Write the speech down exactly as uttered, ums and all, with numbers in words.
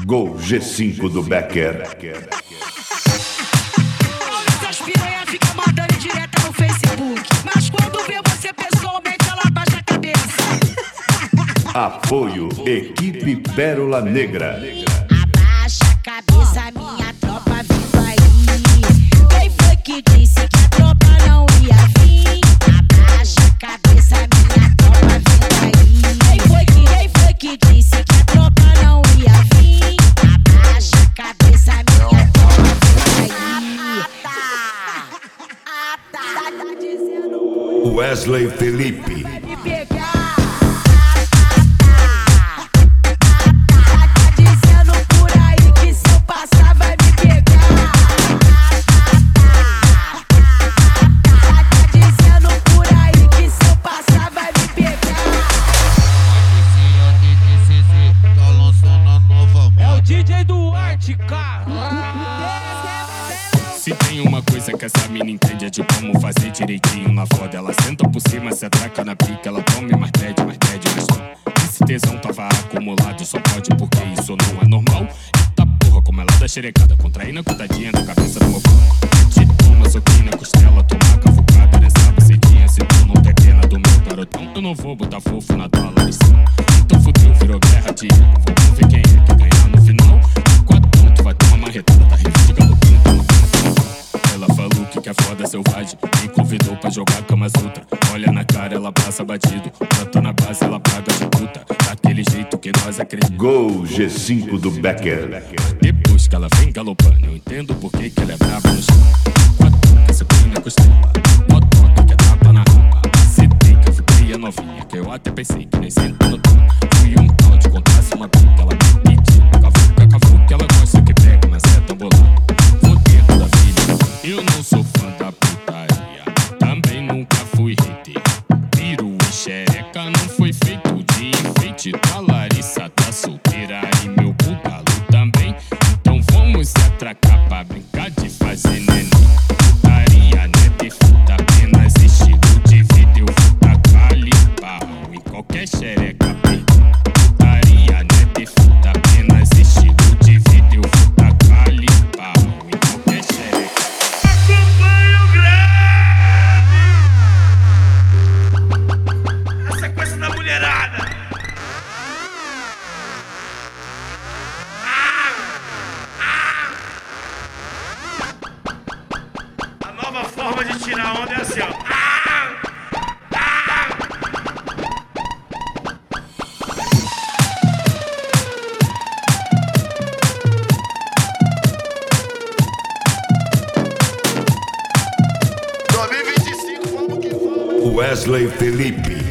Gol G cinco do Becker. Essas piranha fica mandando direta no Facebook, mas quando vê você pessoalmente ela baixa a cabeça. Apoio Equipe Pérola Negra. Abaixa a cabeça, minha tropa vindo aí. Quem foi que disse que a tropa não ia vir? Abaixa a cabeça, minha tropa vindo aí. Quem foi que, quem foi que disse que a tropa não ia vir? Abaixa a cabeça, minha tropa vindo aí. Ah, tá, tá, tá dizendo Wesley Felipe. me pegar. Se tem uma coisa que essa mina entende é de como fazer direitinho na foda. Ela senta por cima, se atraca na pica, ela toma mais pede, mais pede, mais toma. Esse tesão tava acumulado, só pode porque isso não é normal. Eita porra, como ela dá xerecada, contraindo a cutadinha da cabeça do meu pau. Te toma, soquinha, costela, toma cavucada nessa bucetinha. Se tu não tem pena do meu garotão, eu não vou botar fofo na tua lição. Então fudeu, virou guerra de ego. Vamos ver quem é que ganhar no final. Quatro, tu vai ter uma marretada, tá reivindicando o pinto, não. Ela falou que quer foda selvagem, me convidou pra jogar Kama Sutra. Olha na cara, ela passa batido. Planta na base, ela paga de puta. Daquele jeito que nós acreditamos. Gol G cinco do Becker. Depois que ela vem galopando, eu entendo por que que ela é brava no chão. Quatro, que essa colina costela. Motoca que é tapa na rampa. Citei que eu fui cria novinha, que eu até pensei que nem senta no tom. Fui um tal de contasse uma pica, ela me pediu. Cavuca, cavuca, ela gosta que pega, mas é tão bolado. Eu não sou fã da putaria, também nunca fui hater. Piro e xereca não foi feito de enfeite. Tua Larissa tá solteira e meu bugalo também. Então vamos se atracar pra brincar de fazer neném. Putaria não é defeito, apenas estilo de vida. Eu vou tacar ali pau em qualquer xereca. Putaria não é defeito, apenas estilo de vida. Eu vou tacar ali pau em qualquer xereca. Forma de tirar onda é assim, ó. Wesley Felipe.